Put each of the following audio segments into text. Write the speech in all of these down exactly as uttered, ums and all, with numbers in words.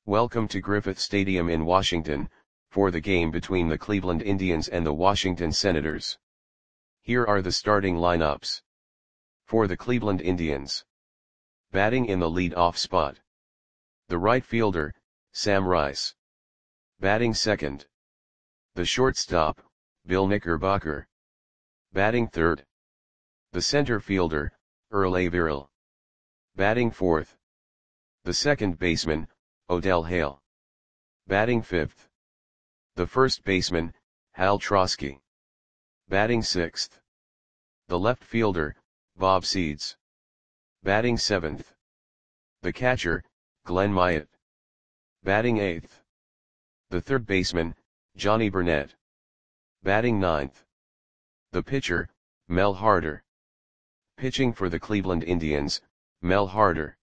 Welcome to Griffith Stadium in Washington, for the game between the Cleveland Indians and the Washington Senators. Here are the starting lineups. For the Cleveland Indians. Batting in the lead-off spot. The right fielder, Sam Rice. Batting second. The shortstop, Bill Knickerbocker. Batting third. The center fielder, Earl Averill. Batting fourth. The second baseman, Odell Hale. Batting fifth. The first baseman, Hal Trosky. Batting sixth. The left fielder, Bob Seeds. Batting seventh. The catcher, Glenn Myatt. Batting eighth. The third baseman, Johnny Burnett. Batting ninth. The pitcher, Mel Harder. Pitching for the Cleveland Indians, Mel Harder.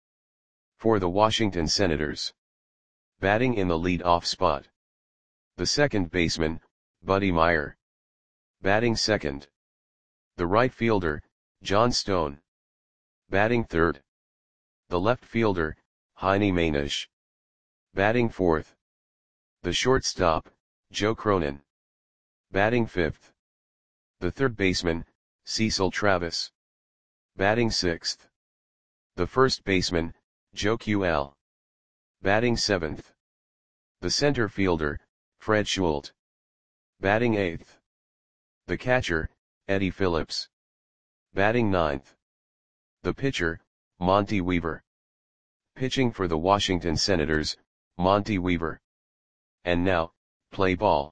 For the Washington Senators. Batting in the lead-off spot. The second baseman, Buddy Meyer. Batting second. The right fielder, John Stone. Batting third. The left fielder, Heine Mainish. Batting fourth. The shortstop, Joe Cronin. Batting fifth. The third baseman, Cecil Travis. Batting sixth. The first baseman, Joe Q L. Batting seventh. The center fielder, Fred Schult. Batting eighth. The catcher, Eddie Phillips. Batting ninth. The pitcher, Monty Weaver. Pitching for the Washington Senators, Monty Weaver. And now, play ball.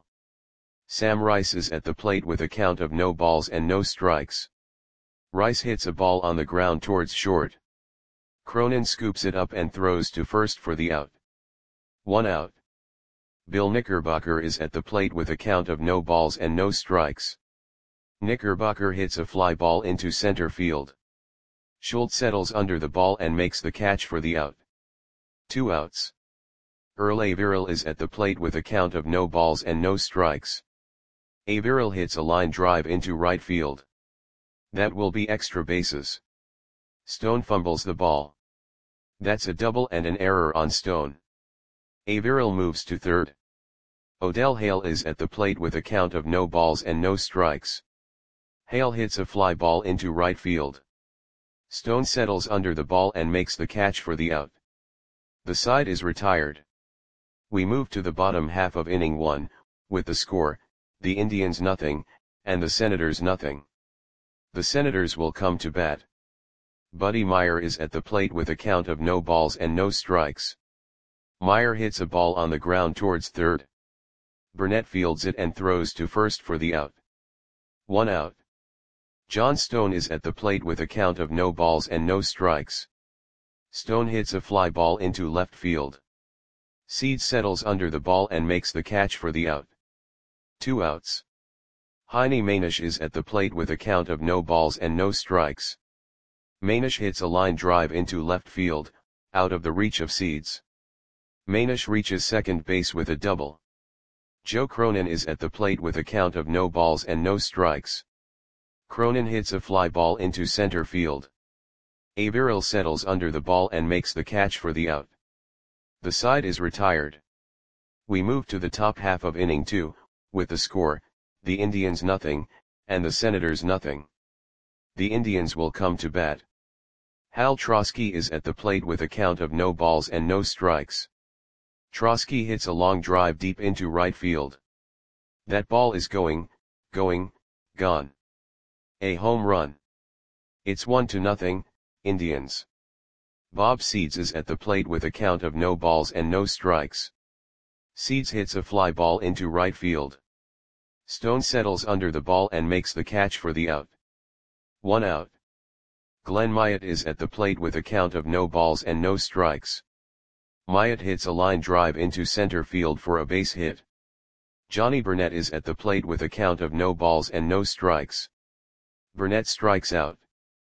Sam Rice is at the plate with a count of no balls and no strikes. Rice hits a ball on the ground towards short. Cronin scoops it up and throws to first for the out. One out. Bill Knickerbocker is at the plate with a count of no balls and no strikes. Knickerbocker hits a fly ball into center field. Schult settles under the ball and makes the catch for the out. Two outs. Earl Averill is at the plate with a count of no balls and no strikes. Averill hits a line drive into right field. That will be extra bases. Stone fumbles the ball. That's a double and an error on Stone. Averill moves to third. Odell Hale is at the plate with a count of no balls and no strikes. Hale hits a fly ball into right field. Stone settles under the ball and makes the catch for the out. The side is retired. We move to the bottom half of inning one, with the score, the Indians nothing, and the Senators nothing. The Senators will come to bat. Buddy Meyer is at the plate with a count of no balls and no strikes. Meyer hits a ball on the ground towards third. Burnett fields it and throws to first for the out. One out. John Stone is at the plate with a count of no balls and no strikes. Stone hits a fly ball into left field. Seeds settles under the ball and makes the catch for the out. Two outs. Heine Mainish is at the plate with a count of no balls and no strikes. Mainish hits a line drive into left field, out of the reach of Seeds. Mainish reaches second base with a double. Joe Cronin is at the plate with a count of no balls and no strikes. Cronin hits a fly ball into center field. Averill settles under the ball and makes the catch for the out. The side is retired. We move to the top half of inning two, with the score, the Indians nothing, and the Senators nothing. The Indians will come to bat. Hal Trosky is at the plate with a count of no balls and no strikes. Trosky hits a long drive deep into right field. That ball is going, going, gone. A home run. It's one to nothing, Indians. Bob Seeds is at the plate with a count of no balls and no strikes. Seeds hits a fly ball into right field. Stone settles under the ball and makes the catch for the out. One out. Glenn Myatt is at the plate with a count of no balls and no strikes. Myatt hits a line drive into center field for a base hit. Johnny Burnett is at the plate with a count of no balls and no strikes. Burnett strikes out.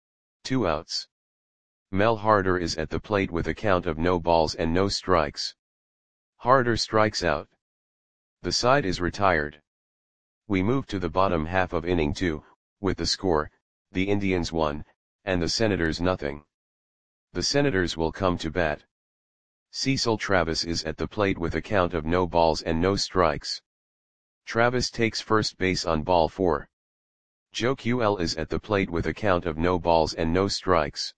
Two outs. Mel Harder is at the plate with a count of no balls and no strikes. Harder strikes out. The side is retired. We move to the bottom half of inning two, with the score, the Indians one, and the Senators nothing. The Senators will come to bat. Cecil Travis is at the plate with a count of no balls and no strikes. Travis takes first base on ball four. Joe Q L is at the plate with a count of no balls and no strikes.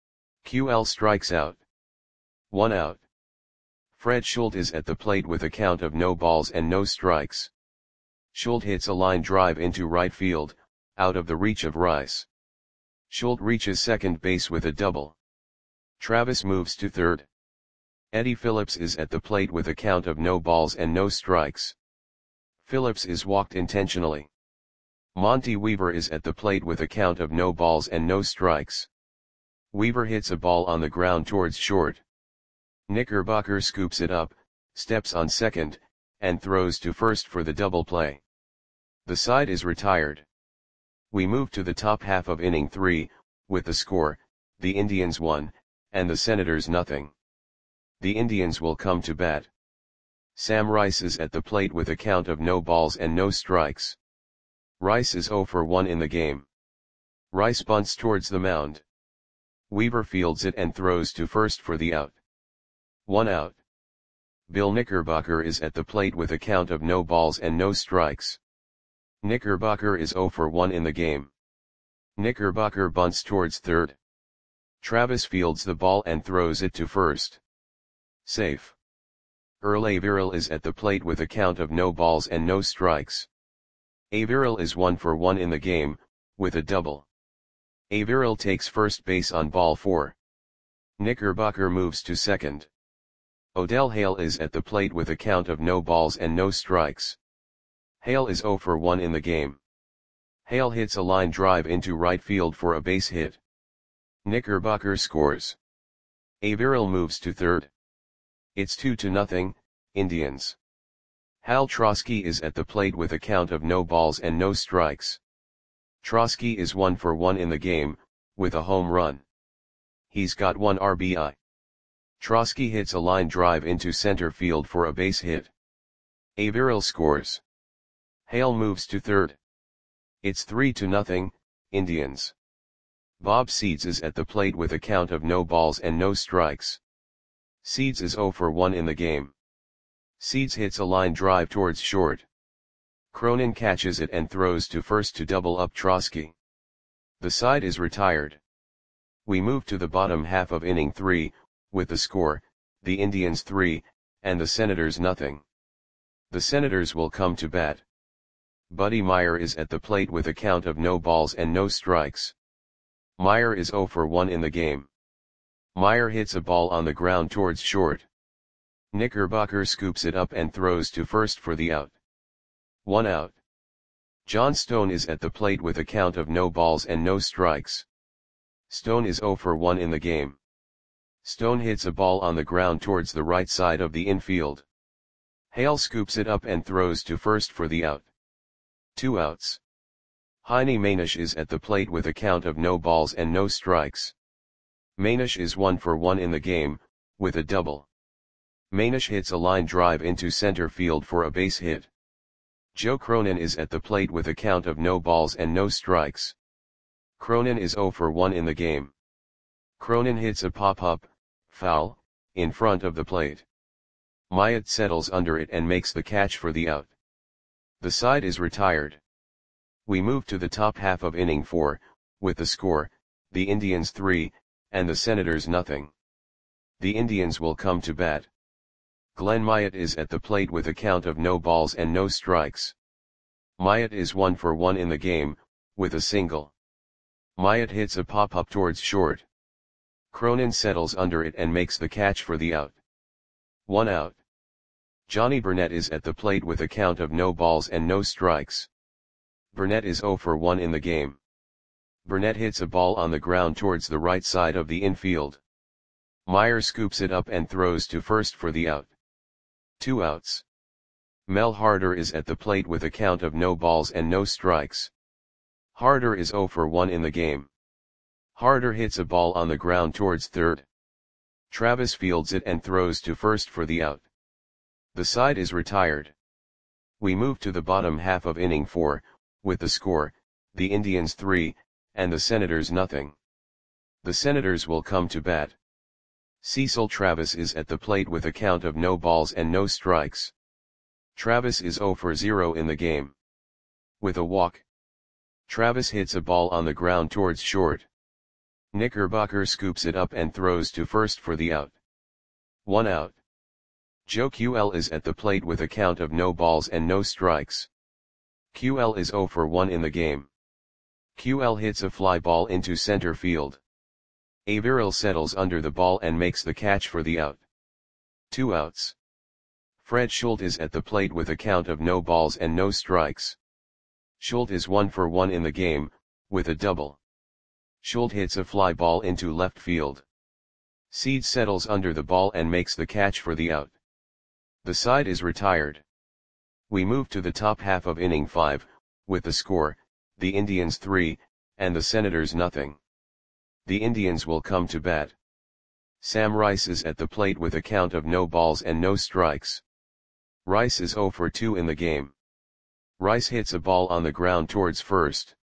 Q L strikes out. One out. Fred Schultz is at the plate with a count of no balls and no strikes. Schultz hits a line drive into right field, out of the reach of Rice. Schultz reaches second base with a double. Travis moves to third. Eddie Phillips is at the plate with a count of no balls and no strikes. Phillips is walked intentionally. Monty Weaver is at the plate with a count of no balls and no strikes. Weaver hits a ball on the ground towards short. Knickerbocker scoops it up, steps on second, and throws to first for the double play. The side is retired. We move to the top half of inning three, with the score, the Indians one, and the Senators nothing. The Indians will come to bat. Sam Rice is at the plate with a count of no balls and no strikes. Rice is zero for one in the game. Rice bunts towards the mound. Weaver fields it and throws to first for the out. One out. Bill Knickerbocker is at the plate with a count of no balls and no strikes. Knickerbocker is zero for one in the game. Knickerbocker bunts towards third. Travis fields the ball and throws it to first. Safe. Earl Averill is at the plate with a count of no balls and no strikes. Averill is one for one in the game, with a double. Averill takes first base on ball four. Knickerbocker moves to second. Odell Hale is at the plate with a count of no balls and no strikes. Hale is zero for one in the game. Hale hits a line drive into right field for a base hit. Knickerbocker scores. Averill moves to third. It's two to nothing, Indians. Hal Trosky is at the plate with a count of no balls and no strikes. Trosky is one for one in the game, with a home run. He's got one R B I. Trosky hits a line drive into center field for a base hit. Averill scores. Hale moves to third. It's three to nothing, Indians. Bob Seeds is at the plate with a count of no balls and no strikes. Seeds is zero for one in the game. Seeds hits a line drive towards short. Cronin catches it and throws to first to double up Trosky. The side is retired. We move to the bottom half of inning three, with the score, the Indians three, and the Senators nothing. The Senators will come to bat. Buddy Meyer is at the plate with a count of no balls and no strikes. Meyer is zero for one in the game. Meyer hits a ball on the ground towards short. Knickerbocker scoops it up and throws to first for the out. One out. John Stone is at the plate with a count of no balls and no strikes. Stone is zero for one in the game. Stone hits a ball on the ground towards the right side of the infield. Hale scoops it up and throws to first for the out. Two outs. Heine Manish is at the plate with a count of no balls and no strikes. Manish is one for one in the game, with a double. Manish hits a line drive into center field for a base hit. Joe Cronin is at the plate with a count of no balls and no strikes. Cronin is zero for one in the game. Cronin hits a pop-up, foul, in front of the plate. Myatt settles under it and makes the catch for the out. The side is retired. We move to the top half of inning four, with the score, the Indians three, and the Senators nothing. The Indians will come to bat. Glenn Myatt is at the plate with a count of no balls and no strikes. Myatt is one for one in the game, with a single. Myatt hits a pop-up towards short. Cronin settles under it and makes the catch for the out. One out. Johnny Burnett is at the plate with a count of no balls and no strikes. Burnett is zero for one in the game. Burnett hits a ball on the ground towards the right side of the infield. Meyer scoops it up and throws to first for the out. Two outs. Mel Harder is at the plate with a count of no balls and no strikes. Harder is zero for one in the game. Harder hits a ball on the ground towards third. Travis fields it and throws to first for the out. The side is retired. We move to the bottom half of inning four, with the score, the Indians three, and the Senators nothing. The Senators will come to bat. Cecil Travis is at the plate with a count of no balls and no strikes. Travis is zero for zero in the game. With a walk, Travis hits a ball on the ground towards short. Knickerbocker scoops it up and throws to first for the out. One out. Joe Q L is at the plate with a count of no balls and no strikes. Q L is zero for one in the game. Q L hits a fly ball into center field. Averill settles under the ball and makes the catch for the out. Two outs. Fred Schultz is at the plate with a count of no balls and no strikes. Schultz is one for one in the game, with a double. Schultz hits a fly ball into left field. Seeds settles under the ball and makes the catch for the out. The side is retired. We move to the top half of inning five, with the score, the Indians three, and the Senators nothing. The Indians will come to bat. Sam Rice is at the plate with a count of no balls and no strikes. Rice is zero for two in the game. Rice hits a ball on the ground towards first.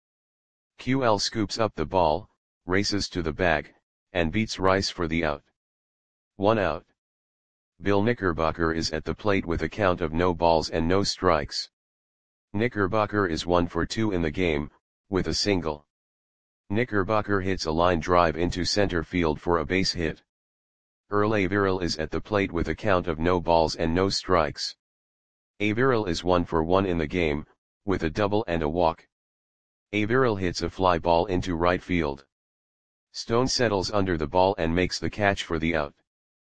Q L scoops up the ball, races to the bag, and beats Rice for the out. One out. Bill Knickerbocker is at the plate with a count of no balls and no strikes. Knickerbocker is one for two in the game, with a single. Knickerbocker hits a line drive into center field for a base hit. Earl Averill is at the plate with a count of no balls and no strikes. Averill is one for one in the game, with a double and a walk. Averill hits a fly ball into right field. Stone settles under the ball and makes the catch for the out.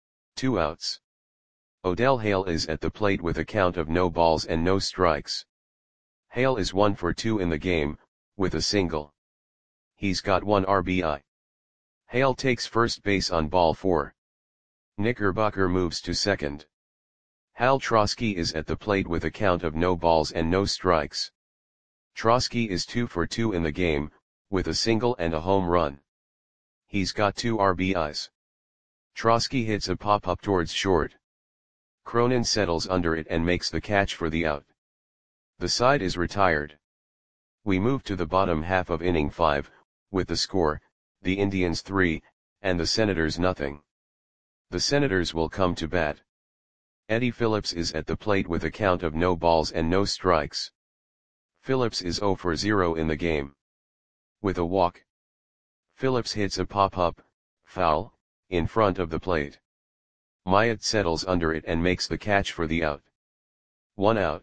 Two outs. Odell Hale is at the plate with a count of no balls and no strikes. Hale is one for two in the game, with a single. He's got one R B I. Hale takes first base on ball four. Knickerbocker moves to second. Hal Trosky is at the plate with a count of no balls and no strikes. Trosky is two for two in the game, with a single and a home run. He's got two R B Is. Trosky hits a pop-up towards short. Cronin settles under it and makes the catch for the out. The side is retired. We move to the bottom half of inning five, with the score, the Indians three, and the Senators nothing. The Senators will come to bat. Eddie Phillips is at the plate with a count of no balls and no strikes. Phillips is zero for zero in the game. With a walk, Phillips hits a pop-up, foul, in front of the plate. Myatt settles under it and makes the catch for the out. One out.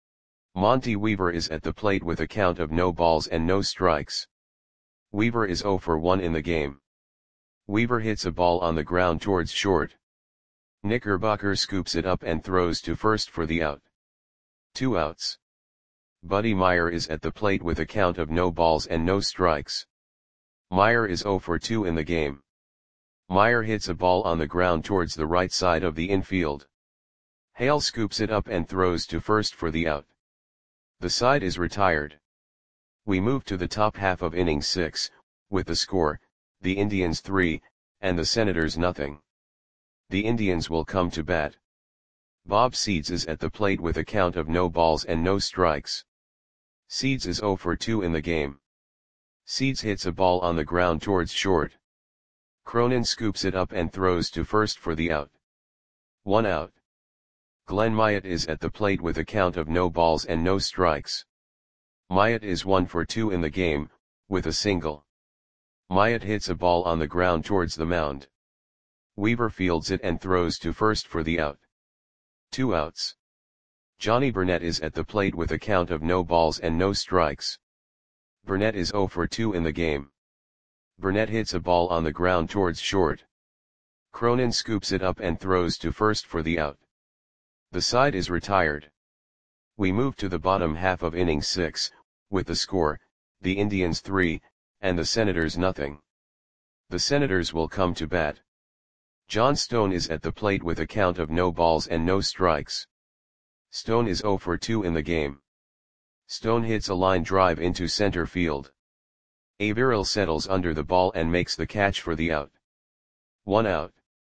Monty Weaver is at the plate with a count of no balls and no strikes. Weaver is zero for one in the game. Weaver hits a ball on the ground towards short. Knickerbocker scoops it up and throws to first for the out. Two outs. Buddy Meyer is at the plate with a count of no balls and no strikes. Meyer is zero for two in the game. Meyer hits a ball on the ground towards the right side of the infield. Hale scoops it up and throws to first for the out. The side is retired. We move to the top half of inning six, with the score, the Indians three, and the Senators nothing. The Indians will come to bat. Bob Seeds is at the plate with a count of no balls and no strikes. Seeds is zero for two in the game. Seeds hits a ball on the ground towards short. Cronin scoops it up and throws to first for the out. One out. Glenn Myatt is at the plate with a count of no balls and no strikes. Myatt is one for two in the game, with a single. Myatt hits a ball on the ground towards the mound. Weaver fields it and throws to first for the out. Two outs. Johnny Burnett is at the plate with a count of no balls and no strikes. Burnett is zero for two in the game. Burnett hits a ball on the ground towards short. Cronin scoops it up and throws to first for the out. The side is retired. We move to the bottom half of inning six, with the score, the Indians three, and the Senators nothing. The Senators will come to bat. John Stone is at the plate with a count of no balls and no strikes. Stone is zero for two in the game. Stone hits a line drive into center field. Averill settles under the ball and makes the catch for the out. One out.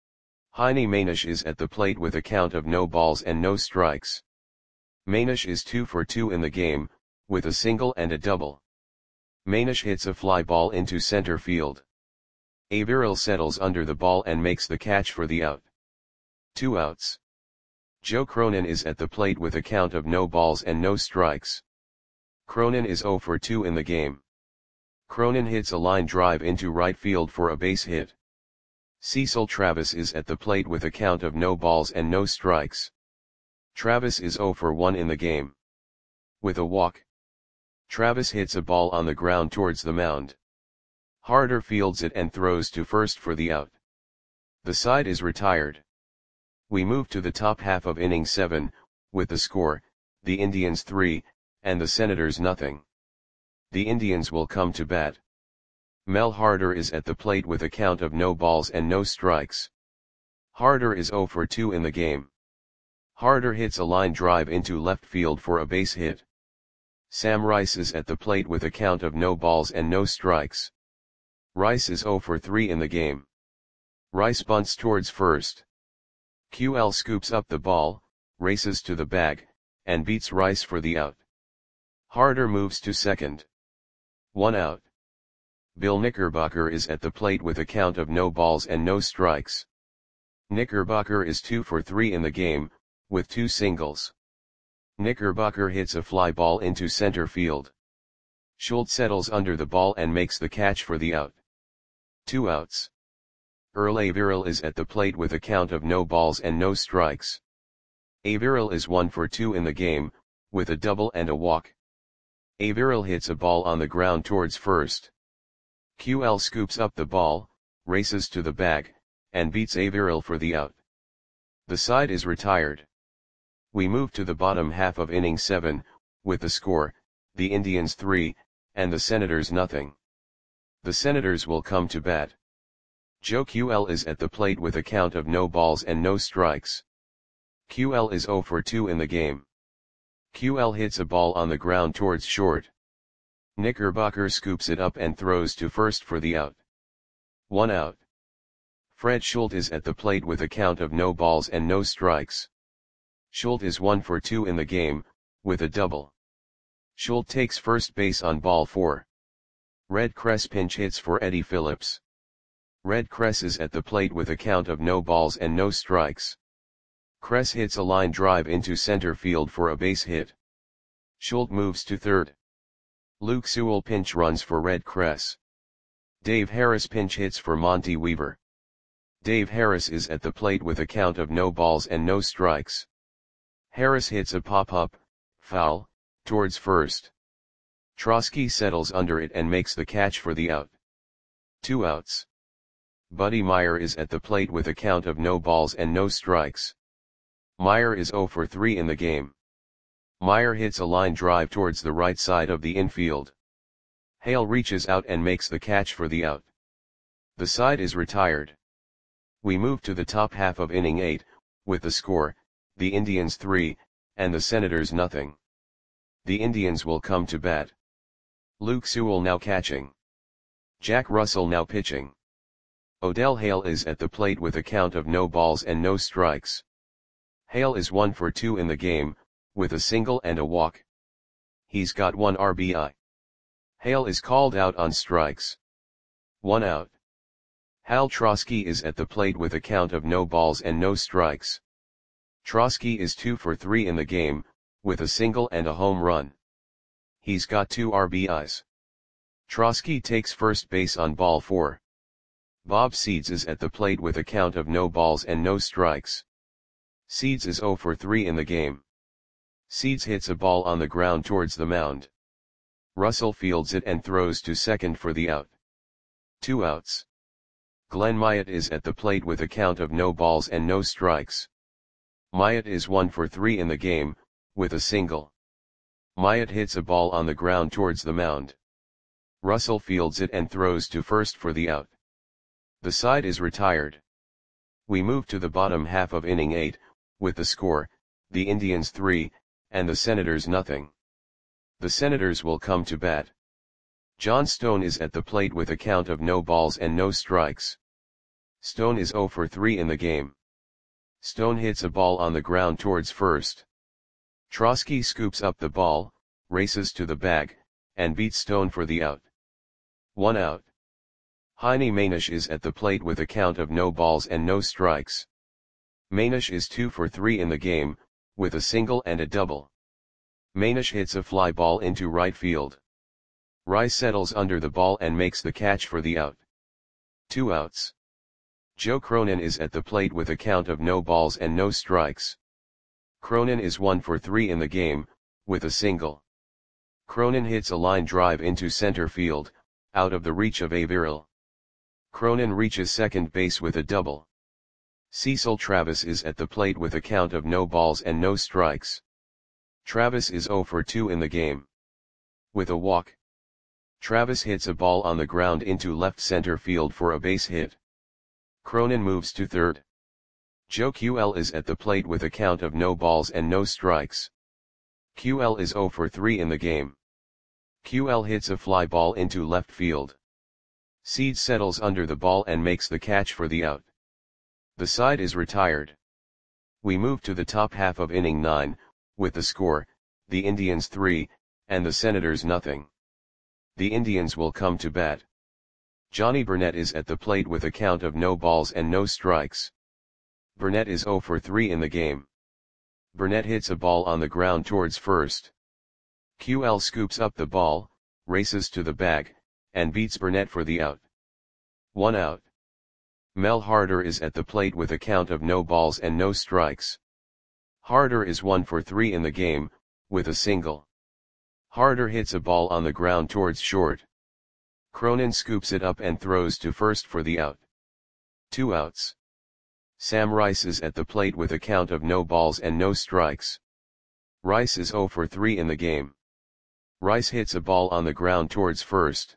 Heine Manish is at the plate with a count of no balls and no strikes. Manish is two for two in the game, with a single and a double. Manish hits a fly ball into center field. Averill settles under the ball and makes the catch for the out. Two outs. Joe Cronin is at the plate with a count of no balls and no strikes. Cronin is oh for two in the game. Cronin hits a line drive into right field for a base hit. Cecil Travis is at the plate with a count of no balls and no strikes. Travis is oh for one in the game. With a walk, Travis hits a ball on the ground towards the mound. Harder fields it and throws to first for the out. The side is retired. We move to the top half of inning seven, with the score, the Indians three, and the Senators nothing. The Indians will come to bat. Mel Harder is at the plate with a count of no balls and no strikes. Harder is oh for two in the game. Harder hits a line drive into left field for a base hit. Sam Rice is at the plate with a count of no balls and no strikes. Rice is oh for three in the game. Rice bunts towards first. Q L scoops up the ball, races to the bag, and beats Rice for the out. Harder moves to second. One out. Bill Knickerbocker is at the plate with a count of no balls and no strikes. Knickerbocker is two for three in the game, with two singles. Knickerbocker hits a fly ball into center field. Schultz settles under the ball and makes the catch for the out. Two outs. Earl Averill is at the plate with a count of no balls and no strikes. Averill is one for two in the game, with a double and a walk. Averill hits a ball on the ground towards first. Q L scoops up the ball, races to the bag, and beats Averill for the out. The side is retired. We move to the bottom half of inning seven, with the score, the Indians three, and the Senators nothing. The Senators will come to bat. Joe Q L is at the plate with a count of no balls and no strikes. Q L is oh for two in the game. Q L hits a ball on the ground towards short. Knickerbocker scoops it up and throws to first for the out. One out. Fred Schultz is at the plate with a count of no balls and no strikes. Schultz is one for two in the game, with a double. Schultz takes first base on ball four. Red Cress pinch hits for Eddie Phillips. Red Cress is at the plate with a count of no balls and no strikes. Cress hits a line drive into center field for a base hit. Schultz moves to third. Luke Sewell pinch runs for Red Cress. Dave Harris pinch hits for Monty Weaver. Dave Harris is at the plate with a count of no balls and no strikes. Harris hits a pop-up, foul, towards first. Trosky settles under it and makes the catch for the out. Two outs. Buddy Meyer is at the plate with a count of no balls and no strikes. Meyer is oh for three in the game. Meyer hits a line drive towards the right side of the infield. Hale reaches out and makes the catch for the out. The side is retired. We move to the top half of inning eight, with the score, the Indians three, and the Senators nothing. The Indians will come to bat. Luke Sewell now catching. Jack Russell now pitching. Odell Hale is at the plate with a count of no balls and no strikes. Hale is one for two in the game, with a single and a walk. He's got one R B I. Hale is called out on strikes. One out. Hal Trosky is at the plate with a count of no balls and no strikes. Trosky is two for three in the game, with a single and a home run. He's got two R B Is. Trosky takes first base on ball four. Bob Seeds is at the plate with a count of no balls and no strikes. Seeds is oh for three in the game. Seeds hits a ball on the ground towards the mound. Russell fields it and throws to second for the out. Two outs. Glenn Myatt is at the plate with a count of no balls and no strikes. Myatt is one for three in the game, with a single. Myatt hits a ball on the ground towards the mound. Russell fields it and throws to first for the out. The side is retired. We move to the bottom half of inning eight, with the score, the Indians three, and the Senators nothing. The Senators will come to bat. John Stone is at the plate with a count of no balls and no strikes. Stone is oh for three in the game. Stone hits a ball on the ground towards first. Trosky scoops up the ball, races to the bag, and beats Stone for the out. One out. Heine Manish is at the plate with a count of no balls and no strikes. Manish is two for three in the game, with a single and a double. Manish hits a fly ball into right field. Rice settles under the ball and makes the catch for the out. Two outs. Joe Cronin is at the plate with a count of no balls and no strikes. Cronin is one for three in the game, with a single. Cronin hits a line drive into center field, out of the reach of Averill. Cronin reaches second base with a double. Cecil Travis is at the plate with a count of no balls and no strikes. Travis is zero for two in the game. With a walk. Travis hits a ball on the ground into left center field for a base hit. Cronin moves to third. Joe Q L is at the plate with a count of no balls and no strikes. Q L is zero for three in the game. Q L hits a fly ball into left field. Seed settles under the ball and makes the catch for the out. The side is retired. We move to the top half of inning nine, with the score, the Indians three, and the Senators nothing. The Indians will come to bat. Johnny Burnett is at the plate with a count of no balls and no strikes. Burnett is zero for three in the game. Burnett hits a ball on the ground towards first. Q L scoops up the ball, races to the bag, and beats Burnett for the out. One out. Mel Harder is at the plate with a count of no balls and no strikes. Harder is one for three in the game, with a single. Harder hits a ball on the ground towards short. Cronin scoops it up and throws to first for the out. Two outs. Sam Rice is at the plate with a count of no balls and no strikes. Rice is zero for three in the game. Rice hits a ball on the ground towards first.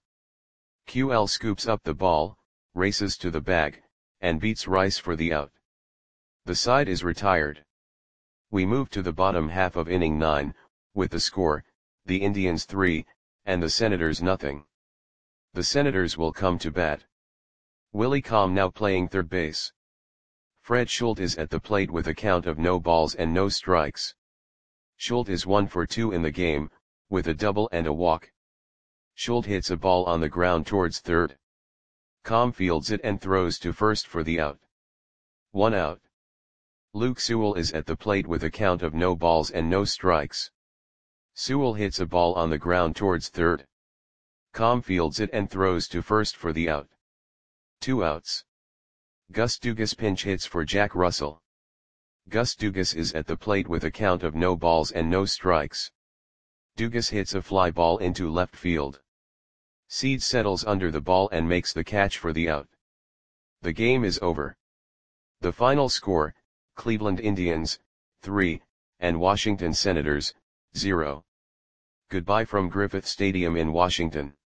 Q L scoops up the ball, races to the bag, and beats Rice for the out. The side is retired. We move to the bottom half of inning nine, with the score, the Indians three, and the Senators nothing. The Senators will come to bat. Willie Comm now playing third base. Fred Schultz is at the plate with a count of no balls and no strikes. Schultz is one for two in the game, with a double and a walk. Schultz hits a ball on the ground towards third. Comm fields it and throws to first for the out. One out. Luke Sewell is at the plate with a count of no balls and no strikes. Sewell hits a ball on the ground towards third. Comm fields it and throws to first for the out. Two outs. Gus Dugas pinch hits for Jack Russell. Gus Dugas is at the plate with a count of no balls and no strikes. Dugas hits a fly ball into left field. Seed settles under the ball and makes the catch for the out. The game is over. The final score, Cleveland Indians, three, and Washington Senators, zero. Goodbye from Griffith Stadium in Washington.